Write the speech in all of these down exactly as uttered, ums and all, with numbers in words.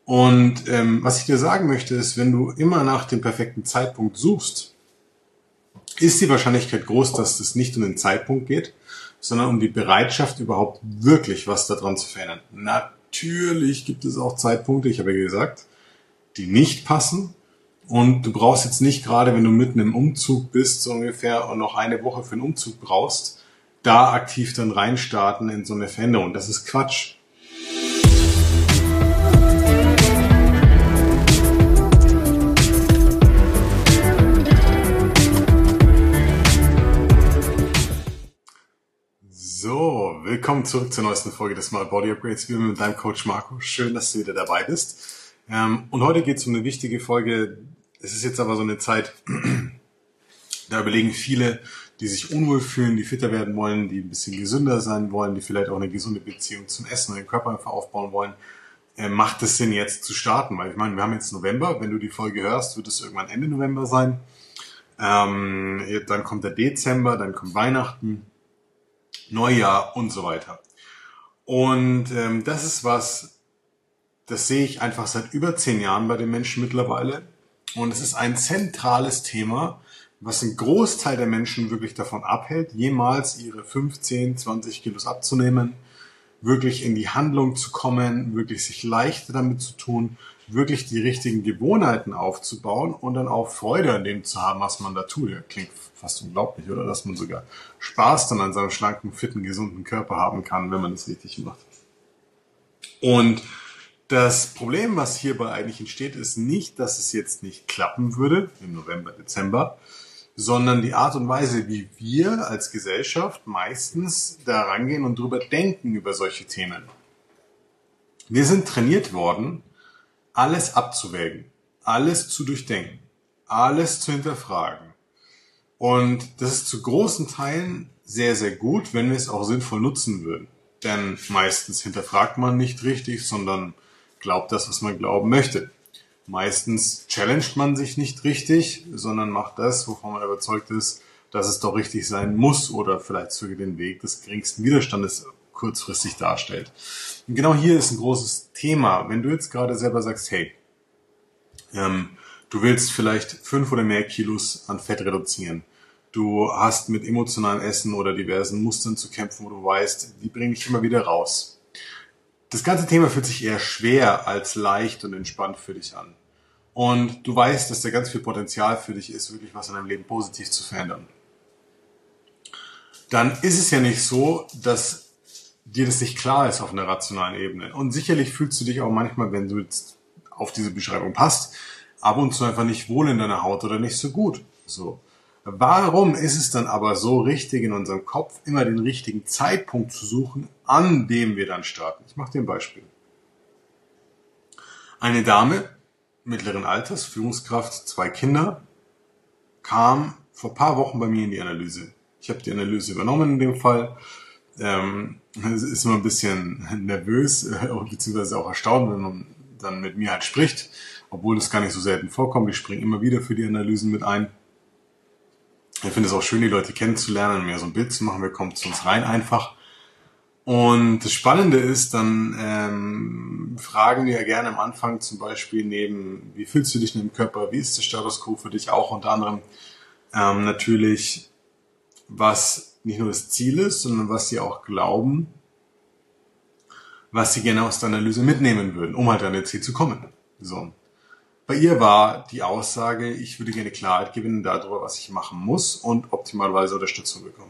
Und ähm, was ich dir sagen möchte, ist, wenn du immer nach dem perfekten Zeitpunkt suchst, ist die Wahrscheinlichkeit groß, dass es nicht um den Zeitpunkt geht, sondern um die Bereitschaft, überhaupt wirklich was daran zu verändern. Natürlich gibt es auch Zeitpunkte, ich habe ja gesagt, die nicht passen. Und du brauchst jetzt nicht gerade, wenn du mitten im Umzug bist, so ungefähr, und noch eine Woche für einen Umzug brauchst, da aktiv dann reinstarten in so eine Veränderung. Das ist Quatsch. So, willkommen zurück zur neuesten Folge des Smart Body Upgrades. Wir mit deinem Coach Marco. Schön, dass du wieder dabei bist. Ähm, und heute geht es um eine wichtige Folge. Es ist jetzt aber so eine Zeit, da überlegen viele, die sich unwohl fühlen, die fitter werden wollen, die ein bisschen gesünder sein wollen, die vielleicht auch eine gesunde Beziehung zum Essen und den Körper einfach aufbauen wollen. Äh, macht es Sinn, jetzt zu starten? Weil ich meine, wir haben jetzt November. Wenn du die Folge hörst, wird es irgendwann Ende November sein. Ähm, dann kommt der Dezember, dann kommt Weihnachten, Neujahr und so weiter. Und ähm, das ist was, das sehe ich einfach seit über zehn Jahren bei den Menschen mittlerweile. Und es ist ein zentrales Thema, was einen Großteil der Menschen wirklich davon abhält, jemals ihre fünfzehn, zwanzig Kilos abzunehmen, wirklich in die Handlung zu kommen, wirklich sich leichter damit zu tun, wirklich die richtigen Gewohnheiten aufzubauen und dann auch Freude an dem zu haben, was man da tut. Ja, klingt fast unglaublich, oder? Dass man sogar Spaß dann an seinem schlanken, fitten, gesunden Körper haben kann, wenn man das richtig macht. Und das Problem, was hierbei eigentlich entsteht, ist nicht, dass es jetzt nicht klappen würde im November, Dezember, sondern die Art und Weise, wie wir als Gesellschaft meistens da rangehen und drüber denken über solche Themen. Wir sind trainiert worden, alles abzuwägen, alles zu durchdenken, alles zu hinterfragen. Und das ist zu großen Teilen sehr, sehr gut, wenn wir es auch sinnvoll nutzen würden. Denn meistens hinterfragt man nicht richtig, sondern glaubt das, was man glauben möchte. Meistens challenged man sich nicht richtig, sondern macht das, wovon man überzeugt ist, dass es doch richtig sein muss oder vielleicht sogar den Weg des geringsten Widerstandes kurzfristig darstellt. Und genau hier ist ein großes Thema. Wenn du jetzt gerade selber sagst, hey, ähm, du willst vielleicht fünf oder mehr Kilos an Fett reduzieren. Du hast mit emotionalem Essen oder diversen Mustern zu kämpfen, wo du weißt, die bringen dich immer wieder raus. Das ganze Thema fühlt sich eher schwer als leicht und entspannt für dich an. Und du weißt, dass da ganz viel Potenzial für dich ist, wirklich was in deinem Leben positiv zu verändern. Dann ist es ja nicht so, dass dir das nicht klar ist auf einer rationalen Ebene. Und sicherlich fühlst du dich auch manchmal, wenn du jetzt auf diese Beschreibung passt, ab und zu einfach nicht wohl in deiner Haut oder nicht so gut. So. Warum ist es dann aber so richtig in unserem Kopf, immer den richtigen Zeitpunkt zu suchen, an dem wir dann starten? Ich mache dir ein Beispiel. Eine Dame mittleren Alters, Führungskraft, zwei Kinder, kam vor ein paar Wochen bei mir in die Analyse. Ich habe die Analyse übernommen in dem Fall. Ähm, es ist immer ein bisschen nervös, äh, beziehungsweise auch erstaunt, wenn man dann mit mir halt spricht, obwohl das gar nicht so selten vorkommt. Ich springe immer wieder für die Analysen mit ein. Ich finde es auch schön, die Leute kennenzulernen und mir so ein Bild zu machen. Wir kommen zu uns rein einfach. Und das Spannende ist, dann ähm, fragen wir ja gerne am Anfang zum Beispiel neben, wie fühlst du dich in dem Körper, wie ist der Status quo für dich auch unter anderem ähm, natürlich, was nicht nur das Ziel ist, sondern was sie auch glauben, was sie gerne aus der Analyse mitnehmen würden, um halt an ihr Ziel zu kommen. So. Bei ihr war die Aussage, ich würde gerne Klarheit gewinnen darüber, was ich machen muss und optimalerweise Unterstützung bekommen.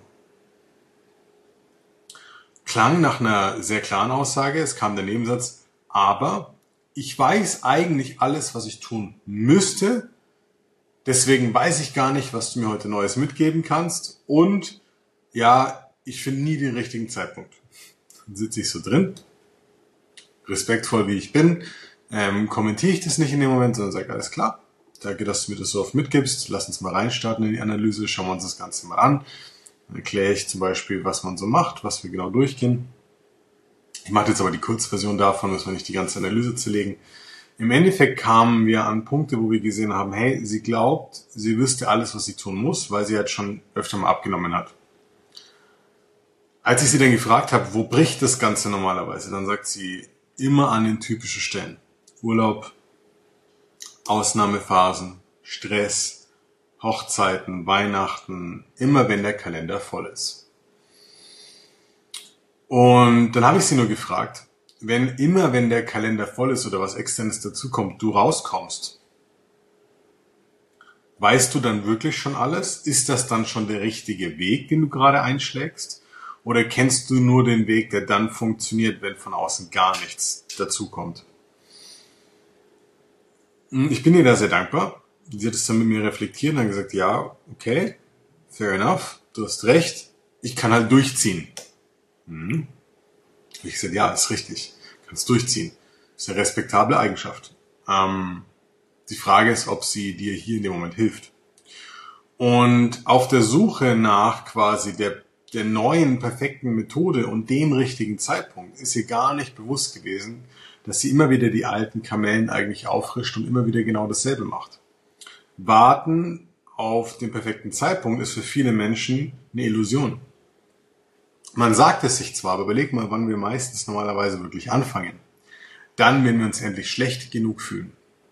Klang nach einer sehr klaren Aussage, es kam der Nebensatz, aber ich weiß eigentlich alles, was ich tun müsste, deswegen weiß ich gar nicht, was du mir heute Neues mitgeben kannst und ja, ich finde nie den richtigen Zeitpunkt. Dann sitze ich so drin, respektvoll wie ich bin, ähm, kommentiere ich das nicht in dem Moment, sondern sage, alles klar, danke, dass du mir das so oft mitgibst, lass uns mal reinstarten in die Analyse, schauen wir uns das Ganze mal an. Dann erkläre ich zum Beispiel, was man so macht, was wir genau durchgehen. Ich mache jetzt aber die Kurzversion davon, müssen wir nicht die ganze Analyse zerlegen. Im Endeffekt kamen wir an Punkte, wo wir gesehen haben, hey, sie glaubt, sie wüsste alles, was sie tun muss, weil sie halt schon öfter mal abgenommen hat. Als ich sie dann gefragt habe, wo bricht das Ganze normalerweise, dann sagt sie, immer an den typischen Stellen. Urlaub, Ausnahmephasen, Stress, Hochzeiten, Weihnachten, immer wenn der Kalender voll ist. Und dann habe ich sie nur gefragt, wenn immer wenn der Kalender voll ist oder was Externes dazukommt, du rauskommst, weißt du dann wirklich schon alles? Ist das dann schon der richtige Weg, den du gerade einschlägst? Oder kennst du nur den Weg, der dann funktioniert, wenn von außen gar nichts dazukommt? Ich bin ihr da sehr dankbar. Sie hat es dann mit mir reflektiert und hat gesagt, ja, okay, fair enough, du hast recht, ich kann halt durchziehen. Hm. Ich gesagt, ja, ist richtig, kannst durchziehen. Ist eine respektable Eigenschaft. Ähm, die Frage ist, ob sie dir hier in dem Moment hilft. Und auf der Suche nach quasi der, der neuen, perfekten Methode und dem richtigen Zeitpunkt ist ihr gar nicht bewusst gewesen, dass sie immer wieder die alten Kamellen eigentlich auffrischt und immer wieder genau dasselbe macht. Warten auf den perfekten Zeitpunkt ist für viele Menschen eine Illusion. Man sagt es sich zwar, aber überleg mal, wann wir meistens normalerweise wirklich anfangen. Dann, wenn wir uns endlich schlecht genug fühlen.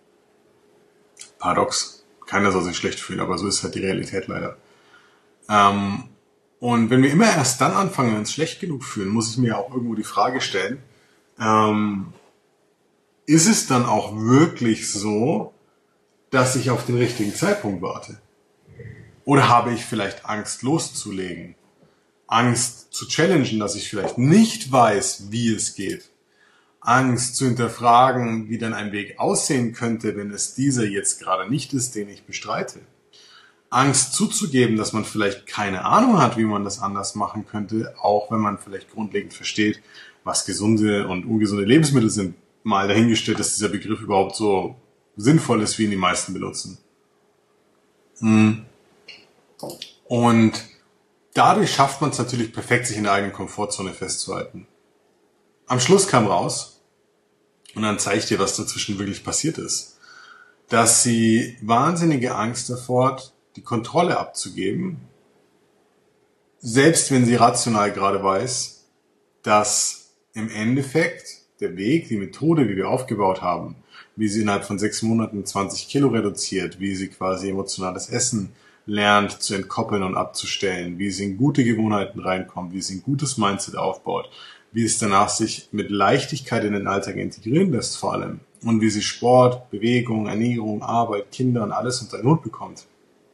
Paradox. Keiner soll sich schlecht fühlen, aber so ist halt die Realität leider. Ähm, und wenn wir immer erst dann anfangen, wenn wir uns schlecht genug fühlen, muss ich mir auch irgendwo die Frage stellen, ähm, ist es dann auch wirklich so, dass ich auf den richtigen Zeitpunkt warte? Oder habe ich vielleicht Angst loszulegen? Angst zu challengen, dass ich vielleicht nicht weiß, wie es geht. Angst zu hinterfragen, wie dann ein Weg aussehen könnte, wenn es dieser jetzt gerade nicht ist, den ich bestreite. Angst zuzugeben, dass man vielleicht keine Ahnung hat, wie man das anders machen könnte, auch wenn man vielleicht grundlegend versteht, was gesunde und ungesunde Lebensmittel sind. Mal dahingestellt, dass dieser Begriff überhaupt so sinnvoll ist, wie ihn die meisten benutzen. Und dadurch schafft man es natürlich perfekt, sich in der eigenen Komfortzone festzuhalten. Am Schluss kam raus, und dann zeige ich dir, was dazwischen wirklich passiert ist, dass sie wahnsinnige Angst davor hat, die Kontrolle abzugeben, selbst wenn sie rational gerade weiß, dass im Endeffekt der Weg, die Methode, wie wir aufgebaut haben, wie sie innerhalb von sechs Monaten zwanzig Kilo reduziert, wie sie quasi emotionales Essen lernt zu entkoppeln und abzustellen, wie sie in gute Gewohnheiten reinkommt, wie sie ein gutes Mindset aufbaut, wie es danach sich mit Leichtigkeit in den Alltag integrieren lässt vor allem und wie sie Sport, Bewegung, Ernährung, Arbeit, Kinder und alles unter den Hut bekommt.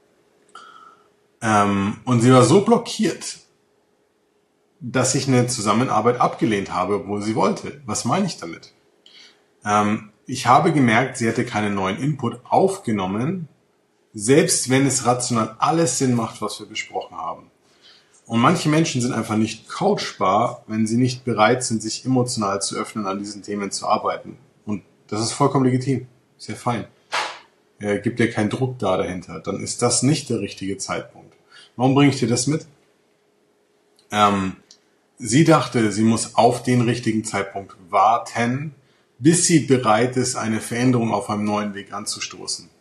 Ähm, und sie war so blockiert, dass ich eine Zusammenarbeit abgelehnt habe, obwohl sie wollte. Was meine ich damit? Ähm, ich habe gemerkt, sie hätte keinen neuen Input aufgenommen, selbst wenn es rational alles Sinn macht, was wir besprochen haben. Und manche Menschen sind einfach nicht coachbar, wenn sie nicht bereit sind, sich emotional zu öffnen, an diesen Themen zu arbeiten. Und das ist vollkommen legitim. Sehr fein. Äh, gibt ja keinen Druck da dahinter. Dann ist das nicht der richtige Zeitpunkt. Warum bringe ich dir das mit? Ähm, sie dachte, sie muss auf den richtigen Zeitpunkt warten, bis sie bereit ist, eine Veränderung auf einem neuen Weg anzustoßen.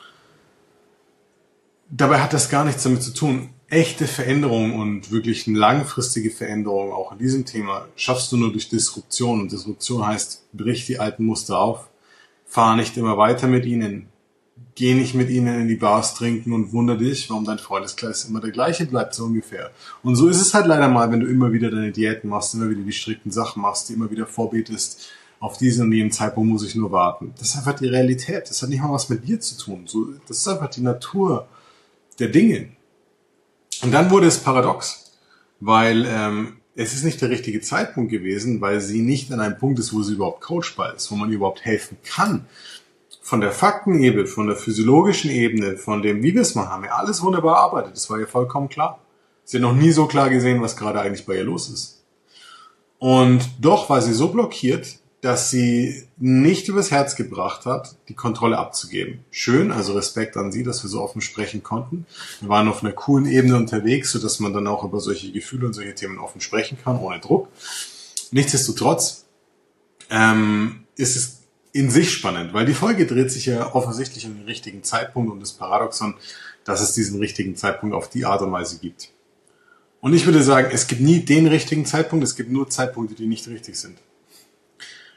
Dabei hat das gar nichts damit zu tun. Echte Veränderung und wirklich eine langfristige Veränderung auch in diesem Thema schaffst du nur durch Disruption. Und Disruption heißt, brich die alten Muster auf, fahr nicht immer weiter mit ihnen, geh nicht mit ihnen in die Bars trinken und wundere dich, warum dein Freundeskreis immer der gleiche bleibt, so ungefähr. Und so ist es halt leider mal, wenn du immer wieder deine Diäten machst, immer wieder die strikten Sachen machst, die immer wieder vorbetest, auf diesen und jenen Zeitpunkt muss ich nur warten. Das ist einfach die Realität. Das hat nicht mal was mit dir zu tun. So, das ist einfach die Natur der Dinge. Und dann wurde es paradox, weil ähm, es ist nicht der richtige Zeitpunkt gewesen, weil sie nicht an einem Punkt ist, wo sie überhaupt coachbar ist, wo man ihr überhaupt helfen kann. Von der Faktenebene, von der physiologischen Ebene, von dem, wie wir es machen, haben wir alles wunderbar erarbeitet. Das war ihr vollkommen klar. Sie hat noch nie so klar gesehen, was gerade eigentlich bei ihr los ist. Und doch war sie so blockiert, dass sie nicht übers Herz gebracht hat, die Kontrolle abzugeben. Schön, also Respekt an sie, dass wir so offen sprechen konnten. Wir waren auf einer coolen Ebene unterwegs, sodass man dann auch über solche Gefühle und solche Themen offen sprechen kann, ohne Druck. Nichtsdestotrotz ähm, ist es in sich spannend, weil die Folge dreht sich ja offensichtlich um den richtigen Zeitpunkt und das Paradoxon, dass es diesen richtigen Zeitpunkt auf die Art und Weise gibt. Und ich würde sagen, es gibt nie den richtigen Zeitpunkt, es gibt nur Zeitpunkte, die nicht richtig sind.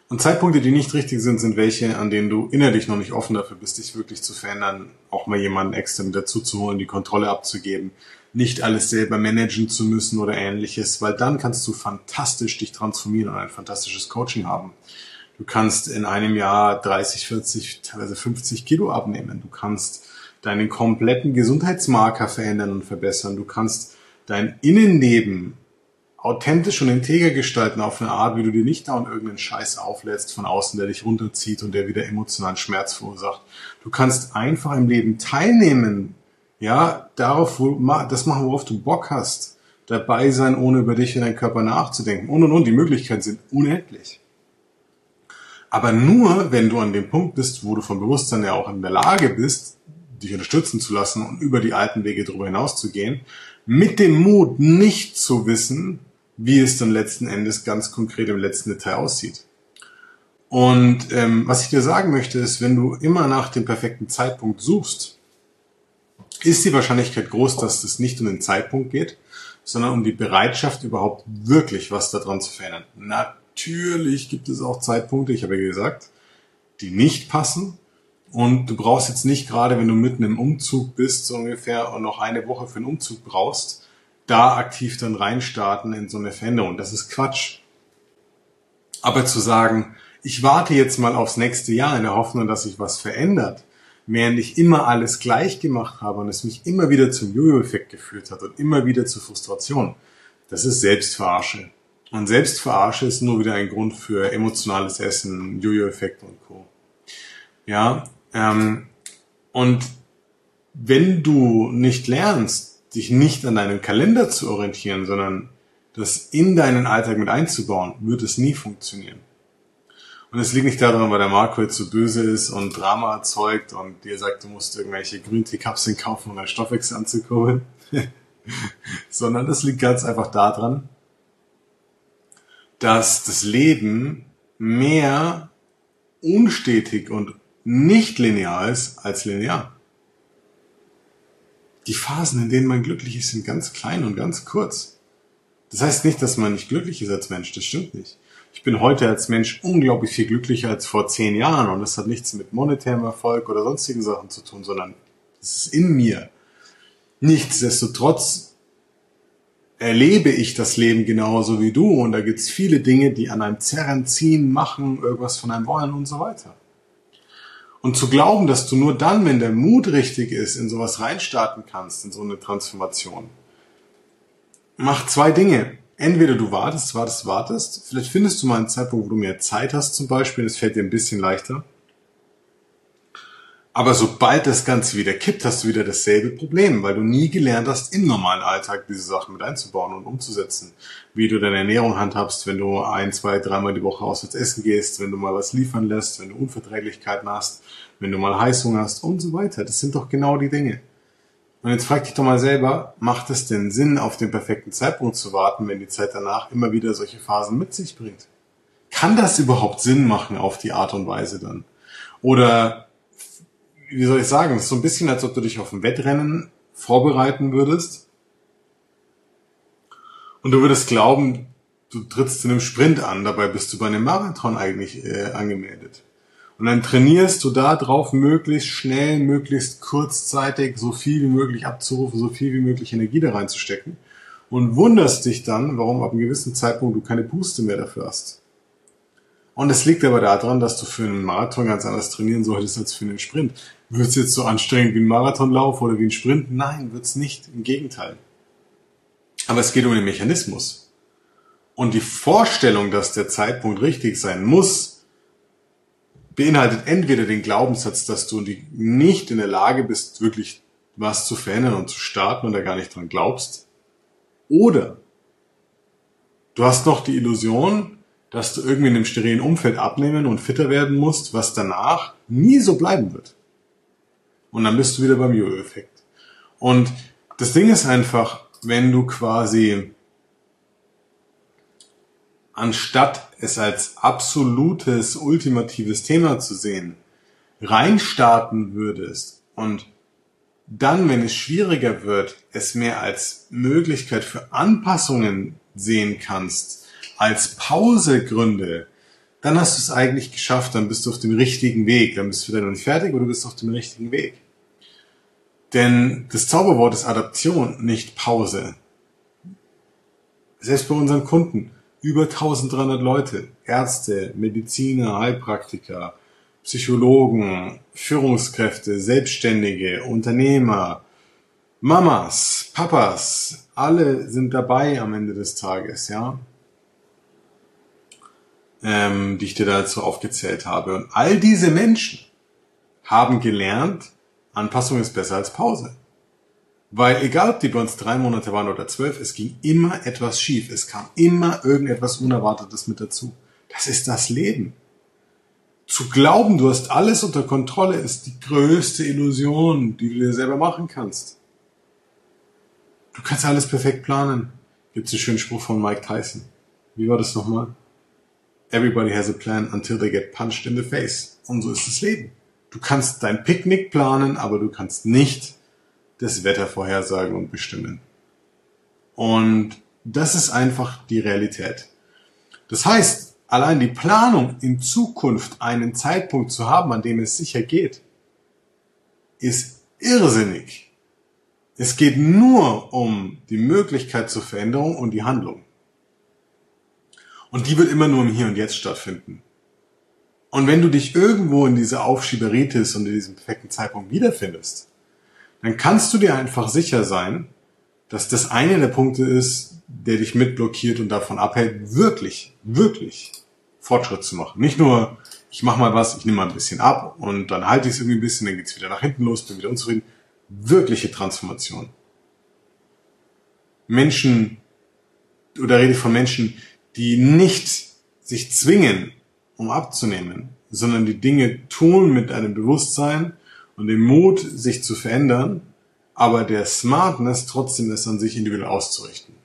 Und Zeitpunkte, die nicht richtig sind, sind welche, an denen du innerlich noch nicht offen dafür bist, dich wirklich zu verändern, auch mal jemanden extern dazu zu holen, die Kontrolle abzugeben, nicht alles selber managen zu müssen oder ähnliches, weil dann kannst du fantastisch dich transformieren und ein fantastisches Coaching haben. Du kannst in einem Jahr dreißig, vierzig, teilweise fünfzig Kilo abnehmen. Du kannst deinen kompletten Gesundheitsmarker verändern und verbessern. Du kannst dein Innenleben authentisch und integer gestalten auf eine Art, wie du dir nicht dauernd irgendeinen Scheiß auflädst von außen, der dich runterzieht und der wieder emotionalen Schmerz verursacht. Du kannst einfach im Leben teilnehmen, ja, darauf, wo, das machen, worauf du Bock hast. Dabei sein, ohne über dich und deinen Körper nachzudenken. Und, und, und. Die Möglichkeiten sind unendlich. Aber nur, wenn du an dem Punkt bist, wo du vom Bewusstsein ja auch in der Lage bist, dich unterstützen zu lassen und über die alten Wege darüber hinaus zu gehen, mit dem Mut nicht zu wissen, wie es dann letzten Endes ganz konkret im letzten Detail aussieht. Und ähm, was ich dir sagen möchte, ist, wenn du immer nach dem perfekten Zeitpunkt suchst, ist die Wahrscheinlichkeit groß, dass es nicht um den Zeitpunkt geht, sondern um die Bereitschaft, überhaupt wirklich was daran zu verändern. Natürlich gibt es auch Zeitpunkte, ich habe ja gesagt, die nicht passen. Und du brauchst jetzt nicht gerade, wenn du mitten im Umzug bist, so ungefähr, und noch eine Woche für einen Umzug brauchst, da aktiv dann reinstarten in so eine Veränderung. Das ist Quatsch. Aber zu sagen, ich warte jetzt mal aufs nächste Jahr in der Hoffnung, dass sich was verändert, während ich immer alles gleich gemacht habe und es mich immer wieder zum Jojo-Effekt geführt hat und immer wieder zur Frustration, das ist Selbstverarsche. Und Selbstverarsche ist nur wieder ein Grund für emotionales Essen, Jojo-Effekt und Co. Ja, ähm, und wenn du nicht lernst, dich nicht an deinem Kalender zu orientieren, sondern das in deinen Alltag mit einzubauen, wird es nie funktionieren. Und es liegt nicht daran, weil der Marco jetzt so böse ist und Drama erzeugt und dir sagt, du musst irgendwelche Grüntee-Kapseln kaufen, um deinen Stoffwechsel anzukurbeln, sondern es liegt ganz einfach daran, dass das Leben mehr unstetig und nicht linear ist als linear. Die Phasen, in denen man glücklich ist, sind ganz klein und ganz kurz. Das heißt nicht, dass man nicht glücklich ist als Mensch, das stimmt nicht. Ich bin heute als Mensch unglaublich viel glücklicher als vor zehn Jahren und das hat nichts mit monetärem Erfolg oder sonstigen Sachen zu tun, sondern es ist in mir. Nichtsdestotrotz erlebe ich das Leben genauso wie du und da gibt es viele Dinge, die an einem zerren, ziehen, machen, irgendwas von einem wollen und so weiter. Und zu glauben, dass du nur dann, wenn der Mut richtig ist, in sowas reinstarten kannst, in so eine Transformation, mach zwei Dinge. Entweder du wartest, wartest, wartest. Vielleicht findest du mal einen Zeitpunkt, wo du mehr Zeit hast zum Beispiel. Das fällt dir ein bisschen leichter. Aber sobald das Ganze wieder kippt, hast du wieder dasselbe Problem, weil du nie gelernt hast, im normalen Alltag diese Sachen mit einzubauen und umzusetzen. Wie du deine Ernährung handhabst, wenn du ein, zwei, dreimal die Woche auswärts essen gehst, wenn du mal was liefern lässt, wenn du Unverträglichkeiten hast, wenn du mal Heißhunger hast und so weiter. Das sind doch genau die Dinge. Und jetzt frag dich doch mal selber, macht es denn Sinn, auf den perfekten Zeitpunkt zu warten, wenn die Zeit danach immer wieder solche Phasen mit sich bringt? Kann das überhaupt Sinn machen auf die Art und Weise dann? Oder wie soll ich sagen, es ist so ein bisschen, als ob du dich auf ein Wettrennen vorbereiten würdest und du würdest glauben, du trittst in einem Sprint an, dabei bist du bei einem Marathon eigentlich äh, angemeldet. Und dann trainierst du da drauf, möglichst schnell, möglichst kurzzeitig so viel wie möglich abzurufen, so viel wie möglich Energie da reinzustecken und wunderst dich dann, warum ab einem gewissen Zeitpunkt du keine Puste mehr dafür hast. Und es liegt aber daran, dass du für einen Marathon ganz anders trainieren solltest als für einen Sprint. Wird es jetzt so anstrengend wie ein Marathonlauf oder wie ein Sprint? Nein, wird es nicht. Im Gegenteil. Aber es geht um den Mechanismus. Und die Vorstellung, dass der Zeitpunkt richtig sein muss, beinhaltet entweder den Glaubenssatz, dass du nicht in der Lage bist, wirklich was zu verändern und zu starten und da gar nicht dran glaubst, oder du hast noch die Illusion, dass du irgendwie in einem sterilen Umfeld abnehmen und fitter werden musst, was danach nie so bleiben wird. Und dann bist du wieder beim Jojo-Effekt. Und das Ding ist einfach, wenn du quasi anstatt es als absolutes, ultimatives Thema zu sehen, reinstarten würdest und dann, wenn es schwieriger wird, es mehr als Möglichkeit für Anpassungen sehen kannst, als Pausegründe, dann hast du es eigentlich geschafft, dann bist du auf dem richtigen Weg. Dann bist du wieder noch nicht fertig, aber du bist auf dem richtigen Weg. Denn das Zauberwort ist Adaption, nicht Pause. Selbst bei unseren Kunden, über eintausenddreihundert Leute, Ärzte, Mediziner, Heilpraktiker, Psychologen, Führungskräfte, Selbstständige, Unternehmer, Mamas, Papas, alle sind dabei am Ende des Tages, ja, ähm, die ich dir dazu aufgezählt habe. Und all diese Menschen haben gelernt, Anpassung ist besser als Pause. Weil egal, ob die bei uns drei Monate waren oder zwölf, es ging immer etwas schief. Es kam immer irgendetwas Unerwartetes mit dazu. Das ist das Leben. Zu glauben, du hast alles unter Kontrolle, ist die größte Illusion, die du dir selber machen kannst. Du kannst alles perfekt planen. Gibt es einen schönen Spruch von Mike Tyson. Wie war das nochmal? Everybody has a plan until they get punched in the face. Und so ist das Leben. Du kannst dein Picknick planen, aber du kannst nicht das Wetter vorhersagen und bestimmen. Und das ist einfach die Realität. Das heißt, allein die Planung in Zukunft einen Zeitpunkt zu haben, an dem es sicher geht, ist irrsinnig. Es geht nur um die Möglichkeit zur Veränderung und die Handlung. Und die wird immer nur im Hier und Jetzt stattfinden. Und wenn du dich irgendwo in dieser Aufschieberitis und in diesem perfekten Zeitpunkt wiederfindest, dann kannst du dir einfach sicher sein, dass das einer der Punkte ist, der dich mitblockiert und davon abhält, wirklich, wirklich Fortschritt zu machen. Nicht nur, ich mache mal was, ich nehme mal ein bisschen ab und dann halte ich es irgendwie ein bisschen, dann geht's wieder nach hinten los, bin wieder unzufrieden. Wirkliche Transformation. Menschen, oder rede ich von Menschen, die nicht sich zwingen, um abzunehmen, sondern die Dinge tun mit einem Bewusstsein und dem Mut, sich zu verändern, aber der Smartness trotzdem ist, an sich individuell auszurichten.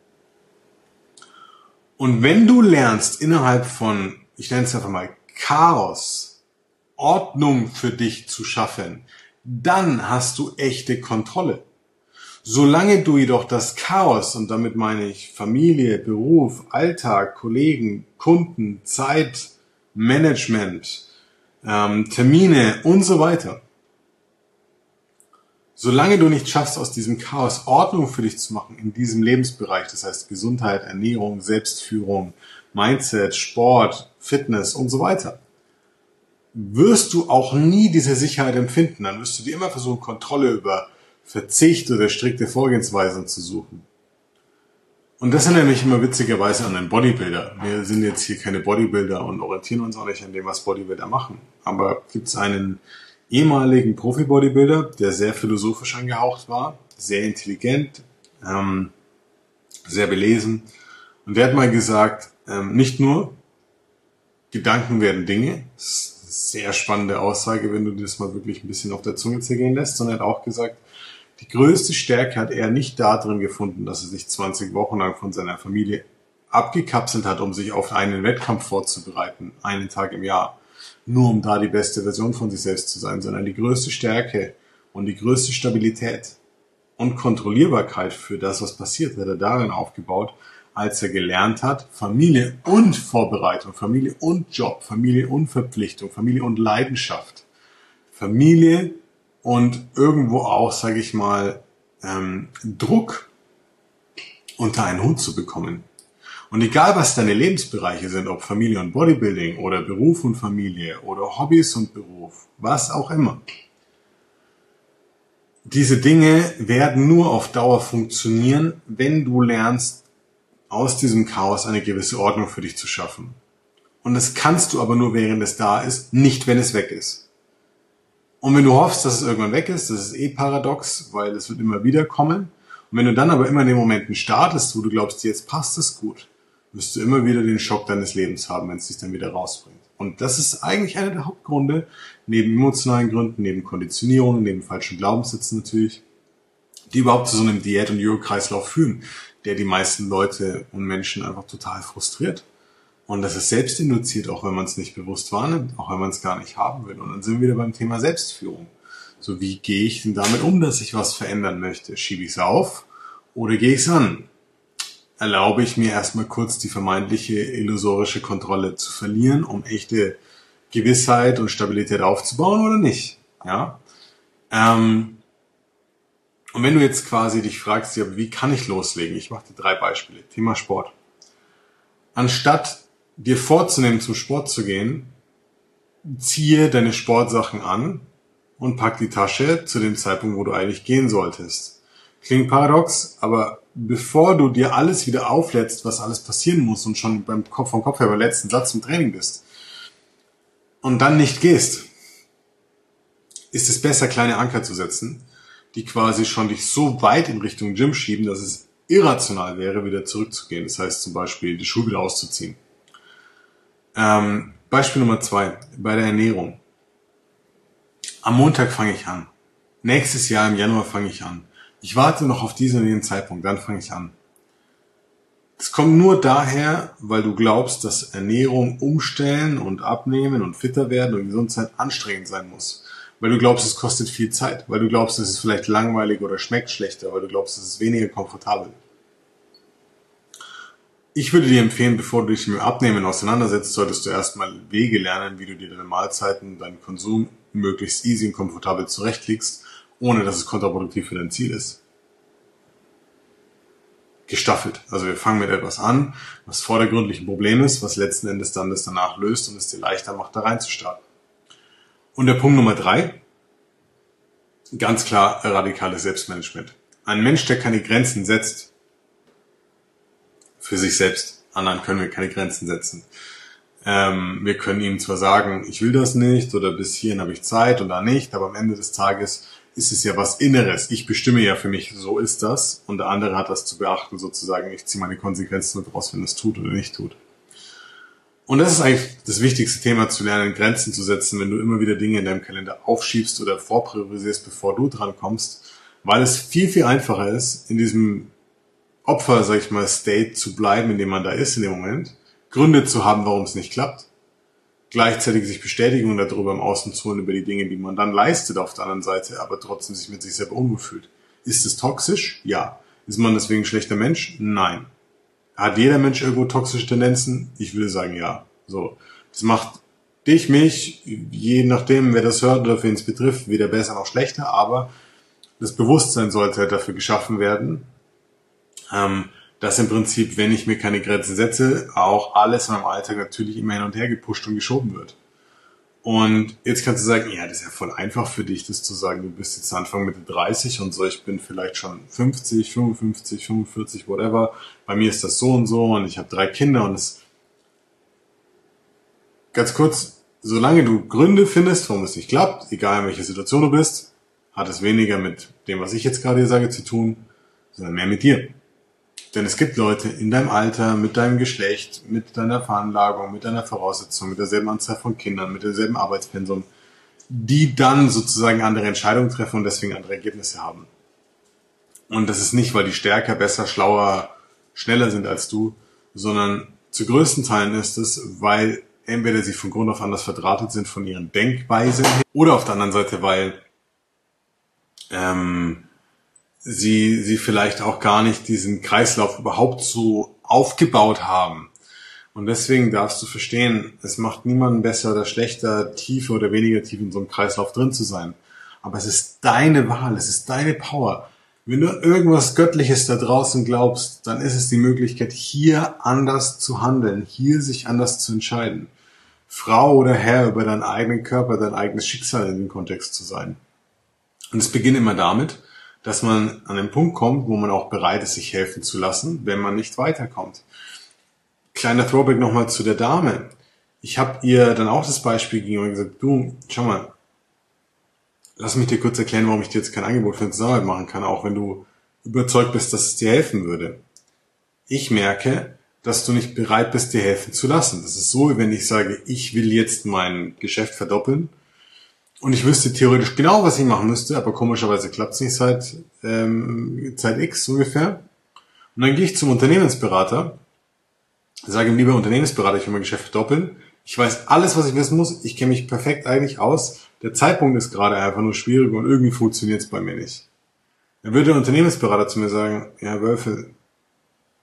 Und wenn du lernst, innerhalb von, ich nenne es einfach mal Chaos, Ordnung für dich zu schaffen, dann hast du echte Kontrolle. Solange du jedoch das Chaos, und damit meine ich Familie, Beruf, Alltag, Kollegen, Kunden, Zeit, Management, ähm, Termine und so weiter, solange du nicht schaffst, aus diesem Chaos Ordnung für dich zu machen in diesem Lebensbereich, das heißt Gesundheit, Ernährung, Selbstführung, Mindset, Sport, Fitness und so weiter, wirst du auch nie diese Sicherheit empfinden. Dann wirst du dir immer versuchen, Kontrolle über Verzicht oder strikte Vorgehensweisen zu suchen. Und das erinnert mich immer witzigerweise an einen Bodybuilder. Wir sind jetzt hier keine Bodybuilder und orientieren uns auch nicht an dem, was Bodybuilder machen. Aber gibt es einen ehemaligen Profi-Bodybuilder, der sehr philosophisch angehaucht war, sehr intelligent, ähm, sehr belesen. Und der hat mal gesagt, ähm, nicht nur Gedanken werden Dinge, das ist eine sehr spannende Aussage, wenn du das mal wirklich ein bisschen auf der Zunge zergehen lässt, sondern er hat auch gesagt, die größte Stärke hat er nicht darin gefunden, dass er sich zwanzig Wochen lang von seiner Familie abgekapselt hat, um sich auf einen Wettkampf vorzubereiten, einen Tag im Jahr, nur um da die beste Version von sich selbst zu sein, sondern die größte Stärke und die größte Stabilität und Kontrollierbarkeit für das, was passiert, hat er darin aufgebaut, als er gelernt hat, Familie und Vorbereitung, Familie und Job, Familie und Verpflichtung, Familie und Leidenschaft, Familie und irgendwo auch, sage ich mal, ähm, Druck unter einen Hut zu bekommen. Und egal, was deine Lebensbereiche sind, ob Familie und Bodybuilding oder Beruf und Familie oder Hobbys und Beruf, was auch immer, diese Dinge werden nur auf Dauer funktionieren, wenn du lernst, aus diesem Chaos eine gewisse Ordnung für dich zu schaffen. Und das kannst du aber nur, während es da ist, nicht, wenn es weg ist. Und wenn du hoffst, dass es irgendwann weg ist, das ist eh paradox, weil es wird immer wieder kommen. Und wenn du dann aber immer in den Momenten startest, wo du glaubst, jetzt passt es gut, wirst du immer wieder den Schock deines Lebens haben, wenn es dich dann wieder rausbringt. Und das ist eigentlich einer der Hauptgründe, neben emotionalen Gründen, neben Konditionierungen, neben falschen Glaubenssätzen natürlich, die überhaupt zu so einem Diät- und Jojo-Kreislauf führen, der die meisten Leute und Menschen einfach total frustriert. Und das ist selbstinduziert, auch wenn man es nicht bewusst wahrnimmt, auch wenn man es gar nicht haben will. Und dann sind wir wieder beim Thema Selbstführung. So, wie gehe ich denn damit um, dass ich was verändern möchte? Schiebe ich es auf oder gehe ich es an? erlaube ich mir erstmal kurz die vermeintliche illusorische Kontrolle zu verlieren, um echte Gewissheit und Stabilität aufzubauen oder nicht? Ja. Ähm, und wenn du jetzt quasi dich fragst, ja, wie kann ich loslegen? Ich mache dir drei Beispiele. Thema Sport. Anstatt dir vorzunehmen, zum Sport zu gehen, ziehe deine Sportsachen an und pack die Tasche zu dem Zeitpunkt, wo du eigentlich gehen solltest. Klingt paradox, aber bevor du dir alles wieder auflädst, was alles passieren muss und schon beim Kopf vom Kopf her beim letzten Satz im Training bist und dann nicht gehst, ist es besser, kleine Anker zu setzen, die quasi schon dich so weit in Richtung Gym schieben, dass es irrational wäre, wieder zurückzugehen. Das heißt zum Beispiel, die Schuhe wieder auszuziehen. Ähm, Beispiel Nummer zwei, bei der Ernährung. Am Montag fange ich an. Nächstes Jahr im Januar fange ich an. Ich warte noch auf diesen und jenen Zeitpunkt, dann fange ich an. Das kommt nur daher, weil du glaubst, dass Ernährung umstellen und abnehmen und fitter werden und Gesundheit anstrengend sein muss. Weil du glaubst, es kostet viel Zeit. Weil du glaubst, es ist vielleicht langweilig oder schmeckt schlechter. Weil du glaubst, es ist weniger komfortabel. Ich würde dir empfehlen, bevor du dich mit dem Abnehmen auseinandersetzt, solltest du erstmal Wege lernen, wie du dir deine Mahlzeiten, deinen Konsum möglichst easy und komfortabel zurechtlegst, ohne dass es kontraproduktiv für dein Ziel ist. Gestaffelt. Also wir fangen mit etwas an, was vordergründlich ein Problem ist, was letzten Endes dann das danach löst und es dir leichter macht, da reinzustarten. Und der Punkt Nummer drei, ganz klar radikales Selbstmanagement. Ein Mensch, der keine Grenzen setzt, für sich selbst. Anderen können wir keine Grenzen setzen. Ähm, wir können ihm zwar sagen, ich will das nicht oder bis hierhin habe ich Zeit und da nicht, aber am Ende des Tages ist es ja was Inneres. Ich bestimme ja für mich, so ist das und der andere hat das zu beachten sozusagen. Ich ziehe meine Konsequenzen mit raus, wenn es tut oder nicht tut. Und das ist eigentlich das wichtigste Thema, zu lernen, Grenzen zu setzen, wenn du immer wieder Dinge in deinem Kalender aufschiebst oder vorpriorisierst, bevor du dran kommst, weil es viel, viel einfacher ist, in diesem Opfer, sag ich mal, State zu bleiben, in dem man da ist in dem Moment, Gründe zu haben, warum es nicht klappt, gleichzeitig sich Bestätigung darüber im Außen zu holen über die Dinge, die man dann leistet auf der anderen Seite, aber trotzdem sich mit sich selber unwohl fühlt. Ist es toxisch? Ja. Ist man deswegen ein schlechter Mensch? Nein. Hat jeder Mensch irgendwo toxische Tendenzen? Ich würde sagen, ja. So. Das macht dich, mich, je nachdem, wer das hört oder wen es betrifft, weder besser noch schlechter, aber das Bewusstsein sollte dafür geschaffen werden, ähm, dass im Prinzip, wenn ich mir keine Grenzen setze, auch alles in meinem Alltag natürlich immer hin und her gepusht und geschoben wird. Und jetzt kannst du sagen, ja, das ist ja voll einfach für dich, das zu sagen, du bist jetzt Anfang Mitte dreißig und so, ich bin vielleicht schon fünfzig, fünfundfünfzig, fünfundvierzig, whatever. Bei mir ist das so und so und ich habe drei Kinder und es, ganz kurz, solange du Gründe findest, warum es nicht klappt, egal in welcher Situation du bist, hat es weniger mit dem, was ich jetzt gerade hier sage, zu tun, sondern mehr mit dir. Denn es gibt Leute in deinem Alter, mit deinem Geschlecht, mit deiner Veranlagung, mit deiner Voraussetzung, mit derselben Anzahl von Kindern, mit derselben Arbeitspensum, die dann sozusagen andere Entscheidungen treffen und deswegen andere Ergebnisse haben. Und das ist nicht, weil die stärker, besser, schlauer, schneller sind als du, sondern zu größten Teilen ist es, weil entweder sie von Grund auf anders verdrahtet sind von ihren Denkweisen oder auf der anderen Seite, weil ähm, sie sie vielleicht auch gar nicht diesen Kreislauf überhaupt so aufgebaut haben. Und deswegen darfst du verstehen, es macht niemanden besser oder schlechter, tiefer oder weniger tief in so einem Kreislauf drin zu sein. Aber es ist deine Wahl, es ist deine Power. Wenn du irgendwas Göttliches da draußen glaubst, dann ist es die Möglichkeit, hier anders zu handeln, hier sich anders zu entscheiden. Frau oder Herr über deinen eigenen Körper, dein eigenes Schicksal in dem Kontext zu sein. Und es beginnt immer damit, dass man an den Punkt kommt, wo man auch bereit ist, sich helfen zu lassen, wenn man nicht weiterkommt. Kleiner Throwback nochmal zu der Dame. Ich habe ihr dann auch das Beispiel gegeben und gesagt, du, schau mal, lass mich dir kurz erklären, warum ich dir jetzt kein Angebot für eine Zusammenarbeit machen kann, auch wenn du überzeugt bist, dass es dir helfen würde. Ich merke, dass du nicht bereit bist, dir helfen zu lassen. Das ist so, wie wenn ich sage, ich will jetzt mein Geschäft verdoppeln, und ich wüsste theoretisch genau, was ich machen müsste, aber komischerweise klappt es nicht seit ähm, Zeit X ungefähr. Und dann gehe ich zum Unternehmensberater, sage ihm, lieber Unternehmensberater, ich will mein Geschäft verdoppeln. Ich weiß alles, was ich wissen muss. Ich kenne mich perfekt eigentlich aus. Der Zeitpunkt ist gerade einfach nur schwierig und irgendwie funktioniert es bei mir nicht. Dann würde der Unternehmensberater zu mir sagen, ja, Wölfe,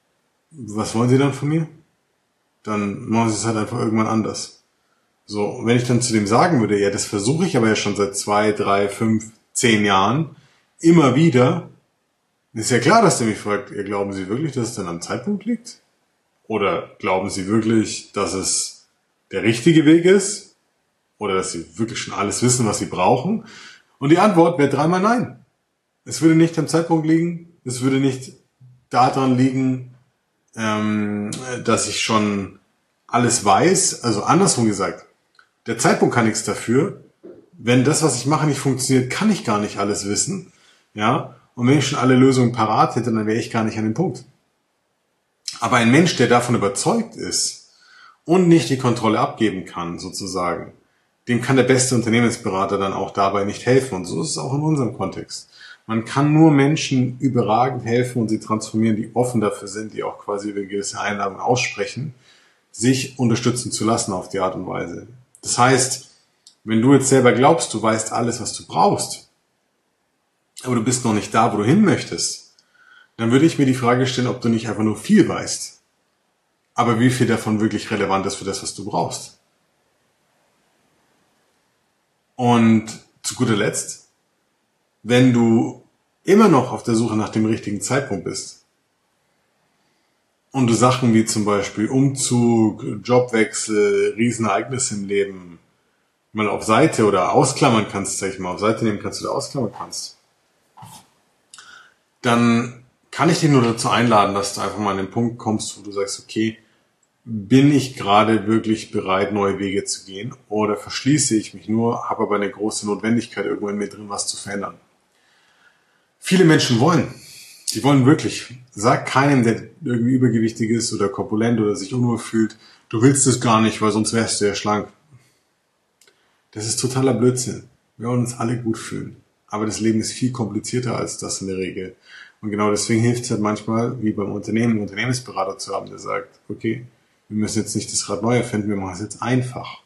was wollen sie dann von mir? Dann machen sie es halt einfach irgendwann anders. So, wenn ich dann zu dem sagen würde, ja, das versuche ich aber ja schon seit zwei, drei, fünf, zehn Jahren, immer wieder, ist ja klar, dass der mich fragt, ja, glauben Sie wirklich, dass es dann am Zeitpunkt liegt? Oder glauben Sie wirklich, dass es der richtige Weg ist? Oder dass Sie wirklich schon alles wissen, was Sie brauchen? Und die Antwort wäre dreimal nein. Es würde nicht am Zeitpunkt liegen, es würde nicht daran liegen, ähm, dass ich schon alles weiß. Also andersrum gesagt, der Zeitpunkt kann nichts dafür. Wenn das, was ich mache, nicht funktioniert, kann ich gar nicht alles wissen. Ja. Und wenn ich schon alle Lösungen parat hätte, dann wäre ich gar nicht an dem Punkt. Aber ein Mensch, der davon überzeugt ist und nicht die Kontrolle abgeben kann, sozusagen, dem kann der beste Unternehmensberater dann auch dabei nicht helfen. Und so ist es auch in unserem Kontext. Man kann nur Menschen überragend helfen und sie transformieren, die offen dafür sind, die auch quasi über gewisse Einladungen aussprechen, sich unterstützen zu lassen auf die Art und Weise. Das heißt, wenn du jetzt selber glaubst, du weißt alles, was du brauchst, aber du bist noch nicht da, wo du hin möchtest, dann würde ich mir die Frage stellen, ob du nicht einfach nur viel weißt, aber wie viel davon wirklich relevant ist für das, was du brauchst. Und zu guter Letzt, wenn du immer noch auf der Suche nach dem richtigen Zeitpunkt bist und du Sachen wie zum Beispiel Umzug, Jobwechsel, Riesenereignisse im Leben mal auf Seite oder ausklammern kannst, sag ich mal, auf Seite nehmen kannst oder ausklammern kannst, dann kann ich dich nur dazu einladen, dass du einfach mal an den Punkt kommst, wo du sagst, okay, bin ich gerade wirklich bereit, neue Wege zu gehen oder verschließe ich mich nur, habe aber eine große Notwendigkeit irgendwo in mir drin, was zu verändern. Viele Menschen wollen, die wollen wirklich. Sag keinem, der irgendwie übergewichtig ist oder korpulent oder sich unwohl fühlt, du willst es gar nicht, weil sonst wärst du ja schlank. Das ist totaler Blödsinn. Wir wollen uns alle gut fühlen. Aber das Leben ist viel komplizierter als das in der Regel. Und genau deswegen hilft es halt manchmal, wie beim Unternehmen, einen Unternehmensberater zu haben, der sagt, okay, wir müssen jetzt nicht das Rad neu erfinden, wir machen es jetzt einfach.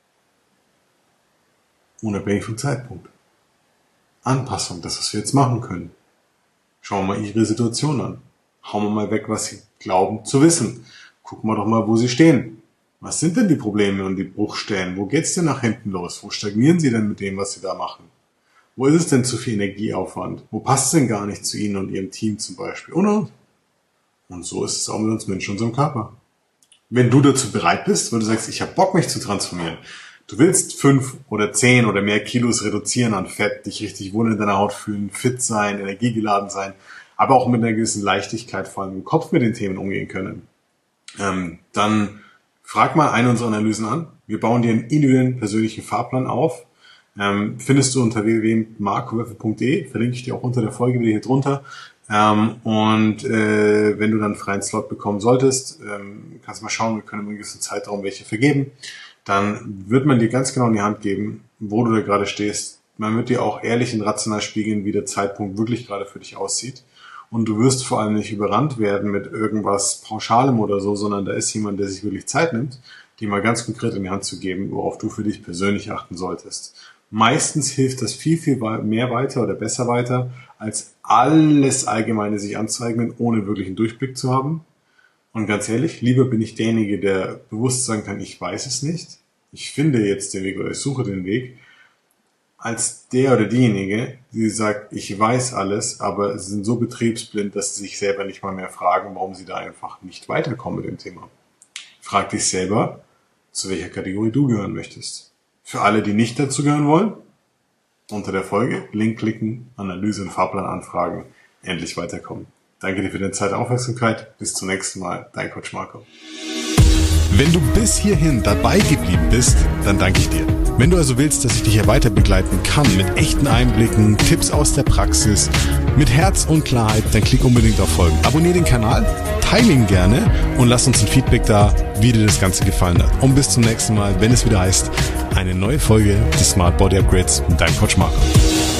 Unabhängig vom Zeitpunkt. Anpassung, das, was wir jetzt machen können. Schauen wir mal ihre Situation an. Hauen wir mal weg, was sie glauben zu wissen. Gucken wir doch mal, wo sie stehen. Was sind denn die Probleme und die Bruchstellen? Wo geht's denn nach hinten los? Wo stagnieren sie denn mit dem, was sie da machen? Wo ist es denn zu viel Energieaufwand? Wo passt es denn gar nicht zu ihnen und ihrem Team zum Beispiel? Und, und. Und so ist es auch mit uns Menschen, unserem Körper. Wenn du dazu bereit bist, weil du sagst, ich habe Bock, mich zu transformieren, du willst fünf oder zehn oder mehr Kilos reduzieren an Fett, dich richtig wohl in deiner Haut fühlen, fit sein, energiegeladen sein, aber auch mit einer gewissen Leichtigkeit, vor allem im Kopf mit den Themen umgehen können, ähm, dann frag mal eine unserer Analysen an. Wir bauen dir einen individuellen persönlichen Fahrplan auf. Ähm, findest du unter w w w punkt marco weffel punkt d e, verlinke ich dir auch unter der Folge wieder hier drunter. Ähm, und äh, wenn du dann einen freien Slot bekommen solltest, ähm, kannst du mal schauen, wir können im gewissen Zeitraum welche vergeben. Dann wird man dir ganz genau in die Hand geben, wo du da gerade stehst. Man wird dir auch ehrlich und rational spiegeln, wie der Zeitpunkt wirklich gerade für dich aussieht. Und du wirst vor allem nicht überrannt werden mit irgendwas Pauschalem oder so, sondern da ist jemand, der sich wirklich Zeit nimmt, dir mal ganz konkret in die Hand zu geben, worauf du für dich persönlich achten solltest. Meistens hilft das viel, viel mehr weiter oder besser weiter, als alles Allgemeine sich anzueignen, ohne wirklich einen Durchblick zu haben. Und ganz ehrlich, lieber bin ich derjenige, der bewusst sagen kann, ich weiß es nicht, ich finde jetzt den Weg oder ich suche den Weg, als der oder diejenige, die sagt, ich weiß alles, aber sie sind so betriebsblind, dass sie sich selber nicht mal mehr fragen, warum sie da einfach nicht weiterkommen mit dem Thema. Frag dich selber, zu welcher Kategorie du gehören möchtest. Für alle, die nicht dazu gehören wollen, unter der Folge Link klicken, Analyse und Fahrplan anfragen, endlich weiterkommen. Danke dir für deine Zeit und Aufmerksamkeit. Bis zum nächsten Mal. Dein Coach Marco. Wenn du bis hierhin dabei geblieben bist, dann danke ich dir. Wenn du also willst, dass ich dich hier weiter begleiten kann mit echten Einblicken, Tipps aus der Praxis, mit Herz und Klarheit, dann klick unbedingt auf Folgen. Abonnier den Kanal, teile ihn gerne und lass uns ein Feedback da, wie dir das Ganze gefallen hat. Und bis zum nächsten Mal, wenn es wieder heißt, eine neue Folge des Smart Body Upgrades mit deinem Coach Marco.